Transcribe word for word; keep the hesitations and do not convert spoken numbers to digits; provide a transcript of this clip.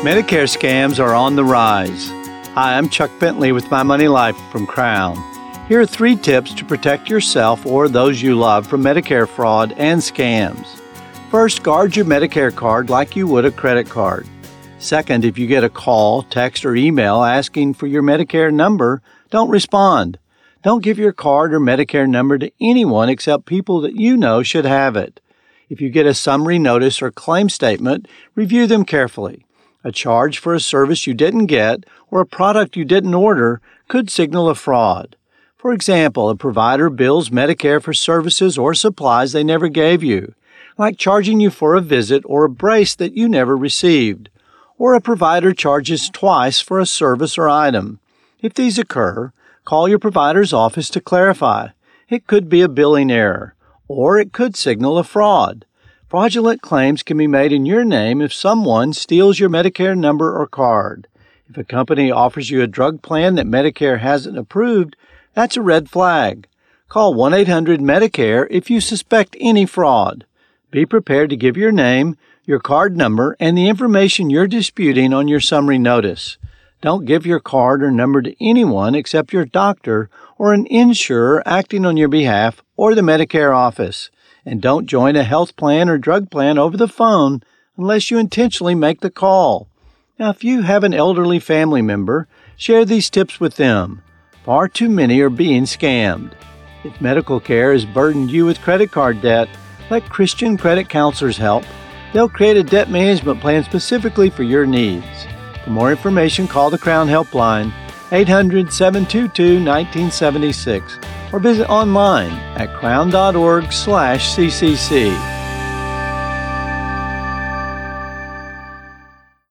Medicare scams are on the rise. Hi, I'm Chuck Bentley with My Money Life from Crown. Here are three tips to protect yourself or those you love from Medicare fraud and scams. First, guard your Medicare card like you would a credit card. Second, if you get a call, text, or email asking for your Medicare number, don't respond. Don't give your card or Medicare number to anyone except people that you know should have it. If you get a summary notice or claim statement, review them carefully. A charge for a service you didn't get or a product you didn't order could signal a fraud. For example, a provider bills Medicare for services or supplies they never gave you, like charging you for a visit or a brace that you never received. Or a provider charges twice for a service or item. If these occur, call your provider's office to clarify. It could be a billing error, or it could signal a fraud. Fraudulent claims can be made in your name if someone steals your Medicare number or card. If a company offers you a drug plan that Medicare hasn't approved, that's a red flag. Call one eight hundred Medicare if you suspect any fraud. Be prepared to give your name, your card number, and the information you're disputing on your summary notice. Don't give your card or number to anyone except your doctor or an insurer acting on your behalf or the Medicare office. And don't join a health plan or drug plan over the phone unless you intentionally make the call. Now, if you have an elderly family member, share these tips with them. Far too many are being scammed. If medical care has burdened you with credit card debt, let Christian Credit Counselors help. They'll create a debt management plan specifically for your needs. For more information, call the Crown Helpline, eight hundred, seven two two, one nine seven six, or visit online at crown dot org slash C C C.